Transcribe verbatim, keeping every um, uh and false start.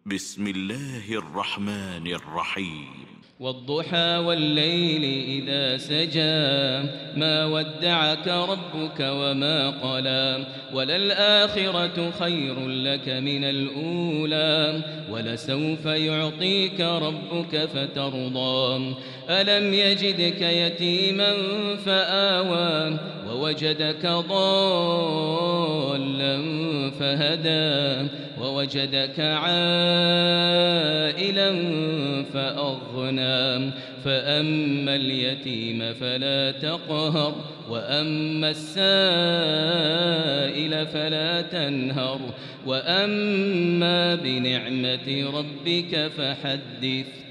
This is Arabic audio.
بسم الله الرحمن الرحيم والضحى والليل إذا سجى ما ودعك ربك وما قلى وللآخرة خير لك من الأولى ولسوف يعطيك ربك فترضى ألم يجدك يتيما فآوى ووجدك ضالا فهدى ووجدك عائلا فأغنى فأما اليتيم فلا تقهر وأما السائل فلا تنهر وأما بنعمة ربك فحدث